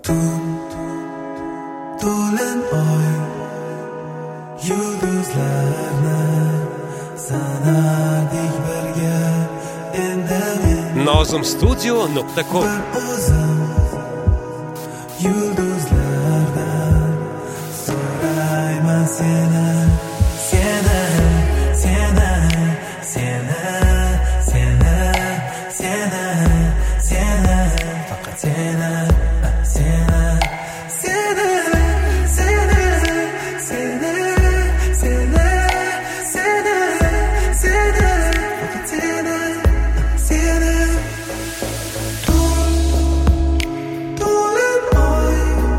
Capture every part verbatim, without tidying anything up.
Tun to'lin oy yulduzlarni sanardik birga endi men nozim studio nuqta com bir o'zim yulduzlardan so'rayman seni seni seni seni seni seni seni faqat seni seni seni seni seni seni seni seni faqat seni seni to'lin oy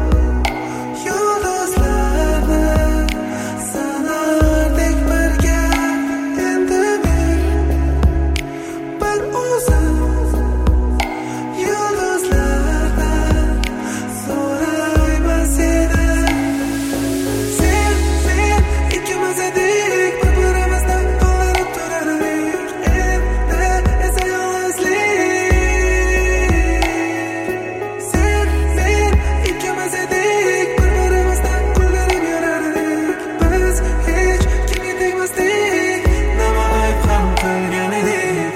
yulduzlarni sanardik birga endi men bir o'zim yulduzlardan so'rayman seni sen men ikkimiz edik bir-birimizdan to'lib turardik endi esa yolg'izlik sen men ikkimiz edik bir-birimizdan kuldirib yurardik biz hech kimga tegmasdik nima ayb ham qilgan edik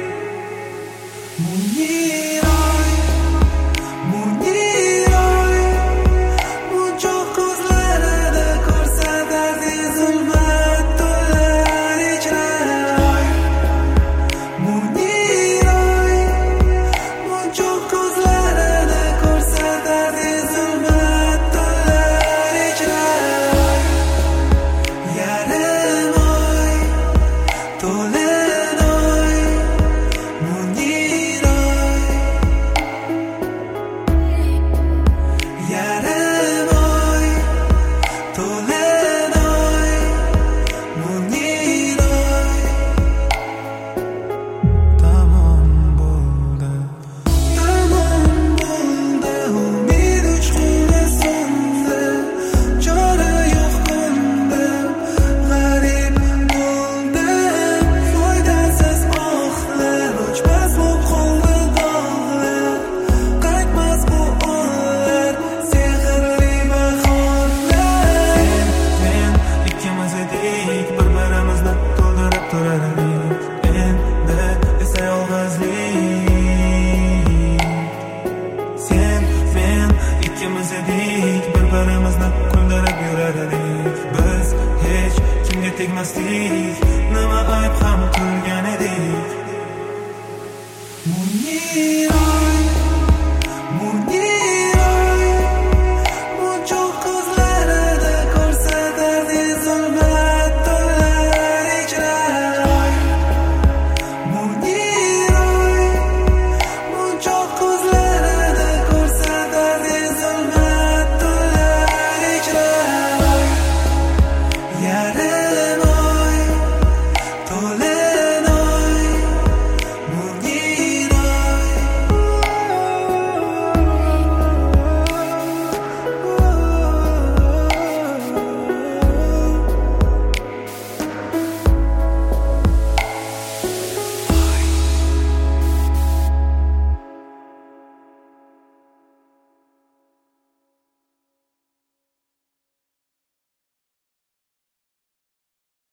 Muniroy, Muniroy, munchoq ko'zlarida ko'rsatardi zulmat to'lar ichra Muniroy, munchoq ko'zlarida ko'rsatardi zulmat to'lar ichra yarim oy to'lin oy Muniroy yarim oy to'lin oy Muniroy tamom bo'ldi tamom bo'ldi umid uchquni so'ndi chora yo'q ko'ndim g'arib bo'ldim foydasiz ohlar o'chmas bo'lib qoldi dog'lar qaytmas bu onlar sehrli bahorlar sen men ikkimiz edik bir-birimizni to'ldirib turardik endi esa yolg'izlik sen men ikkimiz edik bir-birimizni kuldirib yurardik biz hech kimga tegmasdik